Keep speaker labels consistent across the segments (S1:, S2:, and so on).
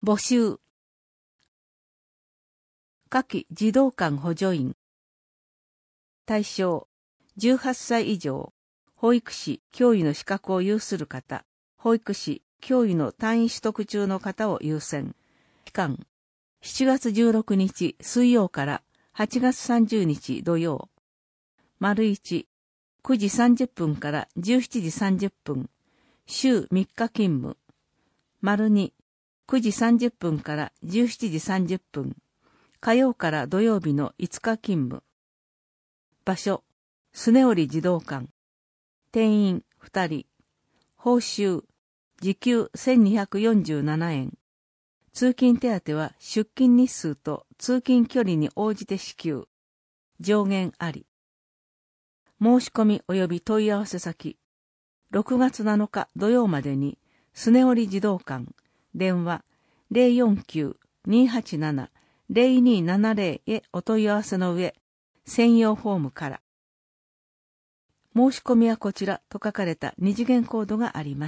S1: 募集。夏季児童館補助員。対象、18歳以上、保育士、教諭の資格を有する方、保育士、教諭の単位取得中の方を優先。期間、7月16日水曜から8月30日土曜。丸1、9時30分から17時30分、週3日勤務。丸2、9時30分から17時30分、火曜から土曜日の5日勤務。場所、スネオリ児童館。定員2人。報酬、時給1247円。通勤手当は出勤日数と通勤距離に応じて支給。上限あり。申し込み及び問い合わせ先。6月7日土曜までに、スネオリ児童館。電話 049-287-0270 へお問い合わせの上、専用フォームから。申し込みはこちらと書かれた二次元コードがあります。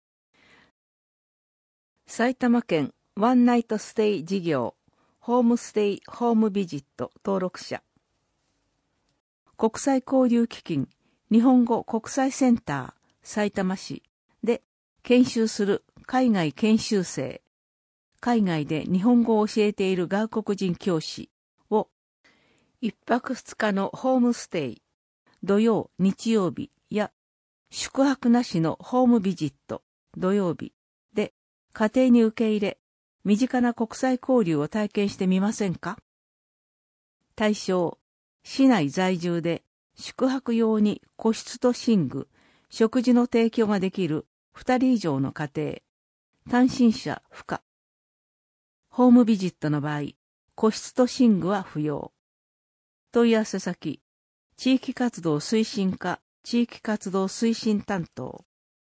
S1: 埼玉県ワンナイトステイ事業、ホームステイホームビジット登録者。国際交流基金日本語国際センターさいたま市で研修する海外研修生、海外で日本語を教えている外国人教師を1泊2日のホームステイ、土曜日曜日や宿泊なしのホームビジット土曜日で家庭に受け入れ、身近な国際交流を体験してみませんか？対象、市内在住で宿泊用に個室と寝具、食事の提供ができる2人以上の家庭、単身者不可。ホームビジットの場合、個室と寝具は不要。問い合わせ先、地域活動推進課地域活動推進担当。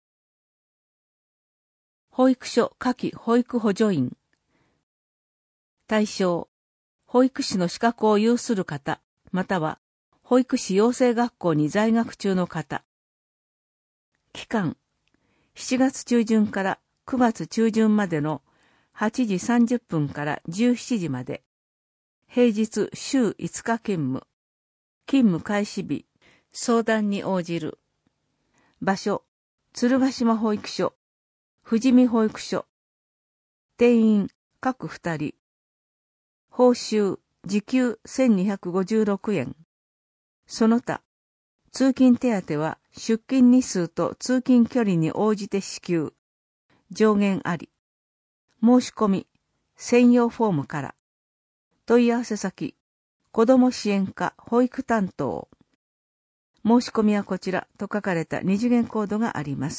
S1: 保育所夏季保育補助員。対象、保育士の資格を有する方、または保育士養成学校に在学中の方。期間、7月中旬から9月中旬までの8時30分から17時まで。平日週5日勤務。勤務開始日、相談に応じる。場所、鶴ヶ島保育所、富士見保育所。定員、各2人。報酬、時給1256円。その他、通勤手当は出勤日数と通勤距離に応じて支給。上限あり。申し込み、専用フォームから。問い合わせ先、子ども支援課保育担当。申し込みはこちらと書かれた二次元コードがあります。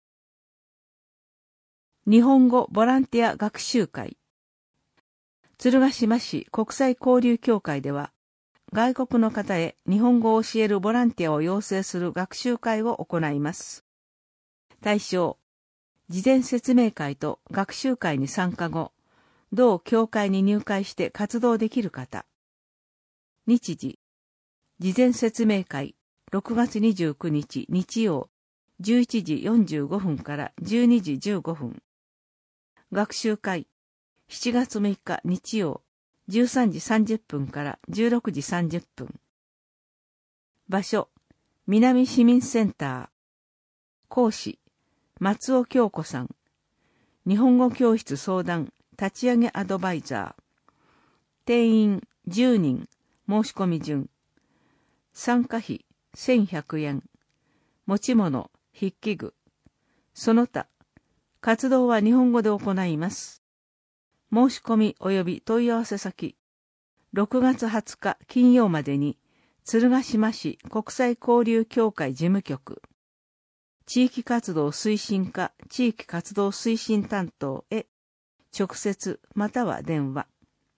S1: 日本語ボランティア学習会。鶴ヶ島市国際交流協会では、外国の方へ日本語を教えるボランティアを養成する学習会を行います。対象、事前説明会と学習会に参加後、同協会に入会して活動できる方。日時、事前説明会6月29日日曜11時45分から12時15分。学習会7月6日日曜13時30分から16時30分。場所、南市民センター。講師、松尾京子さん。日本語教室相談、立ち上げアドバイザー。定員10人、申し込み順。参加費1100円。持ち物、筆記具。その他、活動は日本語で行います。申し込み及び問い合わせ先、6月20日金曜までに、鶴ヶ島市国際交流協会事務局、地域活動推進課地域活動推進担当へ直接または電話。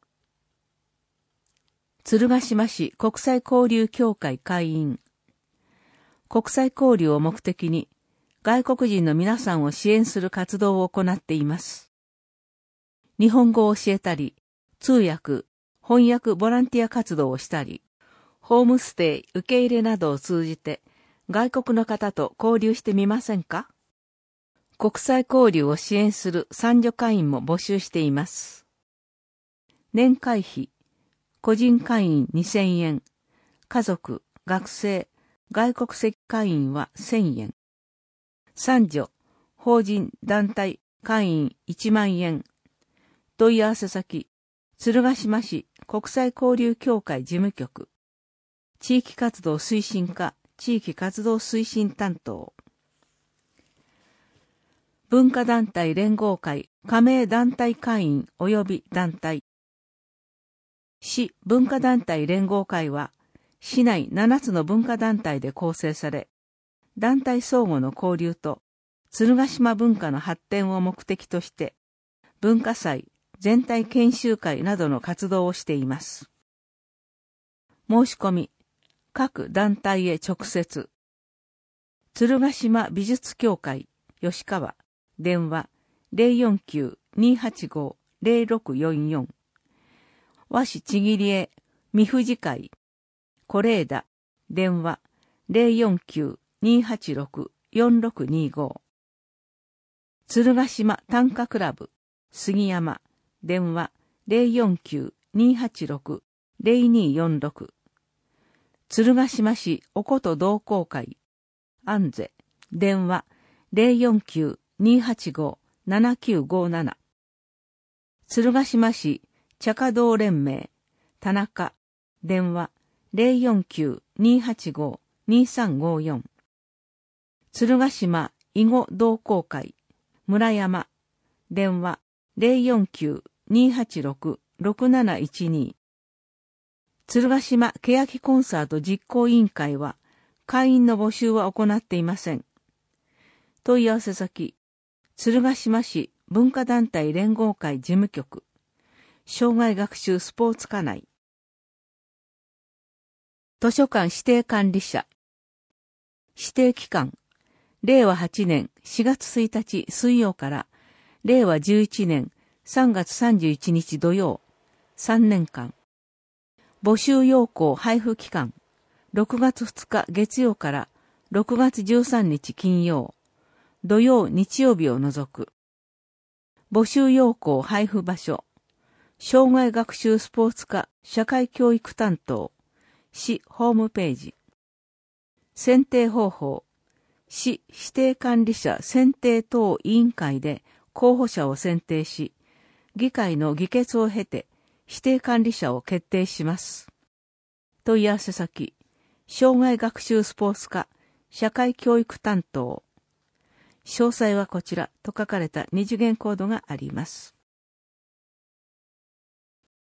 S1: 鶴ヶ島市国際交流協会会員。国際交流を目的に外国人の皆さんを支援する活動を行っています。日本語を教えたり、通訳、翻訳ボランティア活動をしたり、ホームステイ受け入れなどを通じて外国の方と交流してみませんか？ 国際交流を支援する参助会員も募集しています。年会費、個人会員2000円、家族、学生、外国籍会員は1000円。参助、法人、団体、会員1万円。問い合わせ先、鶴ヶ島市国際交流協会事務局。地域活動推進課、地域活動推進担当。文化団体連合会加盟団体会員及び団体。市文化団体連合会は、市内7つの文化団体で構成され、団体相互の交流と鶴ヶ島文化の発展を目的として、文化祭、全体研修会などの活動をしています。申し込み、各団体へ直接。鶴ヶ島美術協会、吉川、電話 049-285-0644。和紙ちぎり絵、三藤会、是枝、電話 049-286-4625。鶴ヶ島短歌クラブ、杉山、電話 049-286-0246。鶴ヶ島市おこと同好会、安瀬、電話 049-285-7957。鶴ヶ島市茶華道連盟、田中、電話 049-285-2354。鶴ヶ島囲碁同好会、村山、電話 049-286-6712。鶴ヶ島欅コンサート実行委員会は、会員の募集は行っていません。問い合わせ先、鶴ヶ島市文化団体連合会事務局、障害学習スポーツ課内。図書館指定管理者。指定期間、令和8年4月1日水曜から令和11年3月31日土曜、3年間。募集要項配布期間、6月2日月曜から6月13日金曜、土曜日曜日を除く。募集要項配布場所、障害学習スポーツ課社会教育担当、市ホームページ。選定方法、市指定管理者選定等委員会で候補者を選定し、議会の議決を経て指定管理者を決定します。問い合わせ先、障害学習スポーツ課社会教育担当。詳細はこちらと書かれた二次元コードがあります。